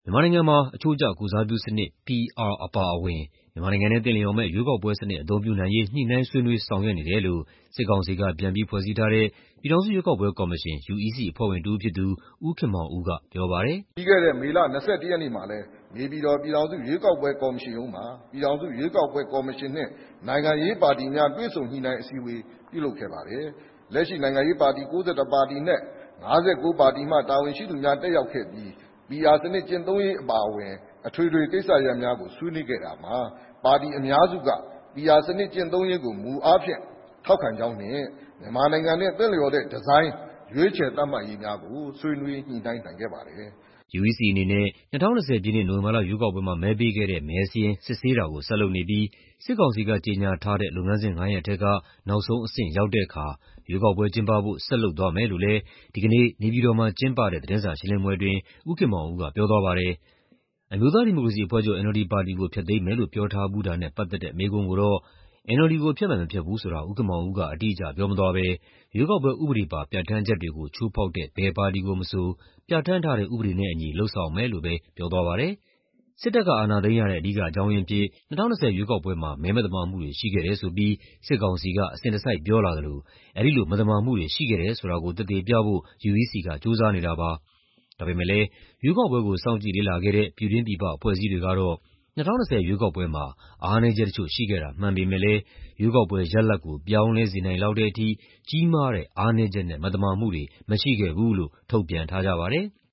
မြန်မာနိုင်ငံမှာအချိုးကျကိုယ်စားပြုစနစ် PR အပါအဝင်မြန်မာနိုင်ငံနဲ့သင့်လျော်မယ့်ရွေးကောက်ပွဲစနစ်အသုံးပြုနိုင်ရေးညှိနှိုင်းဆွေးနွေးဆောင်ရွက်နေတယ်လို့စစ်ကောင်စီကပြန်ပြီးဖွဲ့စည်းထားတဲ့ပြည်ထောင်စုရွေးကောက်ပွဲကော်မရှင် UEC အဖွဲ့ဝင်တစ်ဦးဖြစ်သူဦးခင်မောင်ဦးကပြောပါတယ်။ပြီးခဲ့တဲ့မေလ21ရက်နေ့မှာလည်းနေပြည်တော်ပြည်ထောင်စုရွေးကောက်ပွဲကော်မရှင်ရုံးမှာပြည်ထောင်စုရွေးကောက်ပွဲကော်မရှင်နဲ့နိုင်ငံရေးပါတီများတွေ့ဆုံညှိနှိုင်းအစည်းအဝေးပြုလုပ်ခဲ့ပါတယ်။လက်ရှိနိုင်ငံရေးပါတီ61ပါတီနဲ့59ပါတီမှတာဝန်ရှိသူများတက်ရောက်ခဲ့ပြီး PR စနစ်ကျင့်သုံးရေးအပါအဝင်အထွေထွေကိစ္စရပ်များကိုဆွေးနွေးခဲ့တာမှာပါတီအများစုက PR စနစ်ကျင့်သုံးရေးကိုမူအားဖြင့်ထောက်ခံကြောင်းနဲ့မြန်မာနိုင်ငံနဲ့သင့်လျော်တဲ့ဒီဇိုင်းရွေးချယ်သတ်မှတ်ရေးများကိုဆွေးနွေးညှိနှိုင်းနိုင်ခဲ့ပါတယ်။ UEC အနေနဲ့2020ပြည့်နှစ်နိုဝင်ဘာလရွေးကောက်ပွဲမှာမဲပေးခဲ့တဲ့မဲစာရင်းစစ်ဆေးတာကိုဆက်လုပ်နေပြီးစစ်ကောင်စီကကြေညာထားတဲ့လုပ်ငန်းစဉ်9ရပ်ထက်ကနောက်ဆုံးအဆင့်ရောက်တဲ့အခါရွေးကောက်ပွဲကျင်းပဖို့ဆက်လုပ်သွားမယ်လို့လည်းဒီကနေ့နေပြည်တော်မှာကျင်းပတဲ့သတင်းစာရှင်းလင်းပွဲအတွင်းဦးခင်မောင်ဦးကပြောသွားပါတယ်။အမျိုးသားဒီမိုကရေစီအဖွဲ့ချုပ် NLD ပါတီကိုဖျက်သိမ်းမယ်လို့ပြောထားဘူးတာနဲ့ပတ်သက်တဲ့မေးခွန်းကိုတော့ NLD ကိုဖျက်မယ်မဖျက်ဘူးဆိုတာဦးခင်မောင်ဦးကအတိအကျပြောမသွားဘဲရွေးကောက်ပွဲဥပဒေပါပြဌာန်းချက်တွေကိုချိုးဖောက်တဲ့ဘယ်ပါတီကိုမဆိုပြဌာန်းထားတဲ့ဥပဒေနဲ့အညီလုပ်ဆောင်မယ်လို့ပဲပြောသွားပါတယ်။စစ်တပ်ကအာဏာသိမ်းရတဲ့အဓိကအကြောင်းရင်းအဖြစ်2020ရွေးကောက်ပွဲမှာမဲမသမာမှုတွေရှိခဲ့တယ်ဆိုပြီးစစ်ကောင်စီကအစဉ်တစိုက်ပြောလာသလိုအဲဒီလိုမသမာမှုတွေရှိခဲ့တယ်ဆိုတာကိုသက်သေပြဖို့ UEC ကကြိုးစားနေတာပါ။ဒါပေမဲ့လည်းရွေးကောက်ပွဲကိုစောင့်ကြည့်လေ့လာခဲ့တဲ့ပြည်တွင်းပြည်ပအဖွဲ့အစည်းတွေကတော့2020ရွေးကောက်ပွဲမှာအားနည်းချက်တချို့ရှိခဲ့တာမှန်ပေမဲ့လည်းရွေးကောက်ပွဲရလဒ်ကိုပြောင်းလဲစေနိုင်လောက်တဲ့အထိကြီးမားတဲ့အားနည်းချက်နဲ့မသမာမှုတွေမရှိခဲ့ဘူးလို့ထုတ်ပြန်ထားကြပါတယ်။